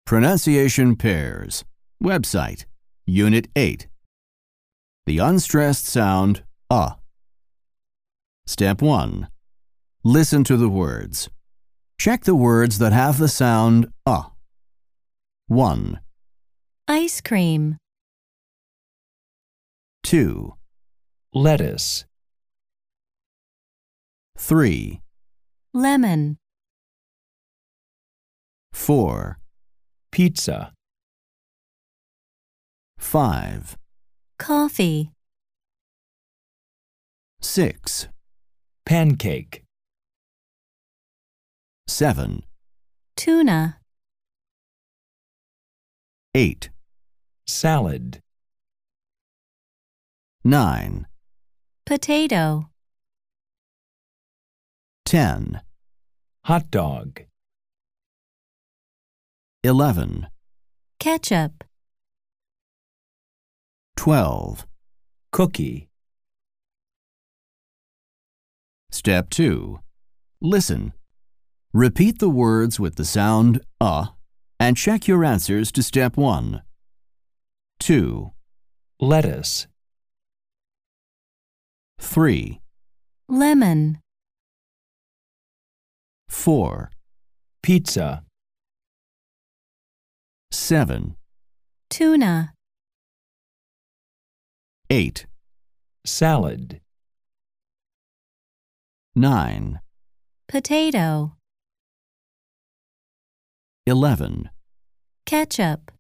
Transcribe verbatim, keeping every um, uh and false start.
Pronunciation Pairs. Website. Unit eight. The unstressed sound uh. Step one. Listen to the words. Check the words that have the sound uh. one. Ice cream. two. lettuce, three. Lemon. four. pizza, five. Coffee. six. pancake, seven. Tuna. eight. salad, nine. Potato. ten. hot dog, eleven. Ketchup. twelve. cookie, Step two. Listen. Repeat the words with the sound uh and check your answers to step one. two. lettuce, three. Lemon. four. pizza, seven. Tuna. eight. salad, nine. Potato. eleven. Ketchup.